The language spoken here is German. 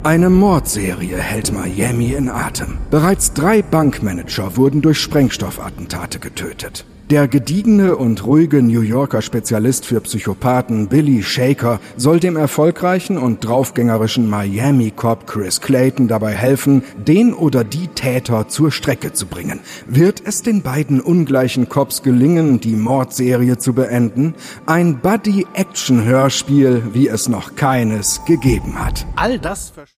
Eine Mordserie hält Miami in Atem. Bereits 3 Bankmanager wurden durch Sprengstoffattentate getötet. Der gediegene und ruhige New Yorker Spezialist für Psychopathen Billy Shaker soll dem erfolgreichen und draufgängerischen Miami-Cop Chris Clayton dabei helfen, den oder die Täter zur Strecke zu bringen. Wird es den beiden ungleichen Cops gelingen, die Mordserie zu beenden? Ein Buddy-Action-Hörspiel, wie es noch keines gegeben hat. All das